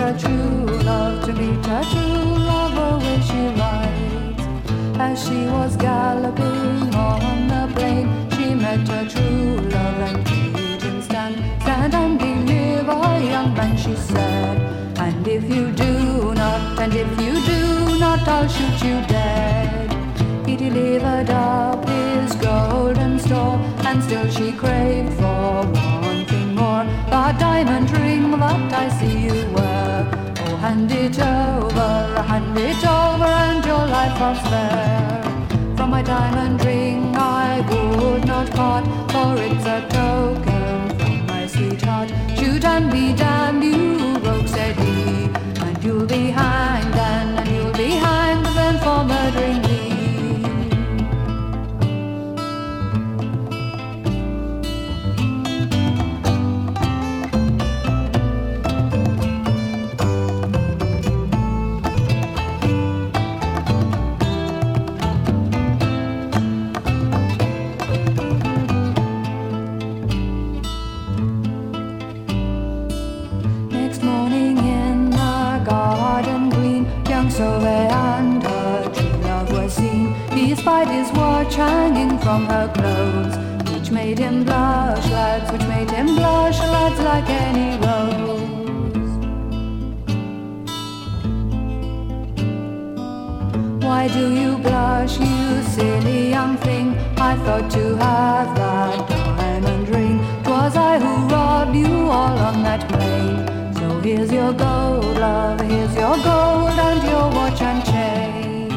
her true love, to meet her true lover where she rides. As she was galloping on the plain, she met her true love and bade him stand and deliver, young man, she said. And if you do not, I'll shoot you dead. He delivered up his golden store, and still she craved for one thing more. The diamond ring that I see you wear. Oh, hand it over, and your life prosper. From my diamond ring I would not part, for it's a token from my sweetheart. Shoot and be damned, you rogue, said he, and you'll be hanged, and you'll be hanged then for murdering me. Sauvé and her true love was seen. He spied his watch hanging from her clothes, which made him blush, lads, like any rose. Why do you blush, you silly young thing? I thought to have that diamond ring. 'Twas I who robbed you all on that plain. So here's your gold, love, here's your gold, and your watch and chain.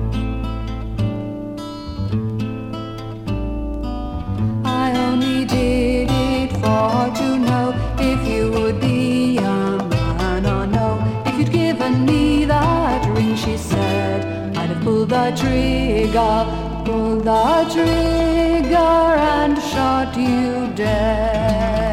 I only did it for to know if you would be a man or no. If you'd given me that ring, she said, I'd have pulled the trigger and shot you dead.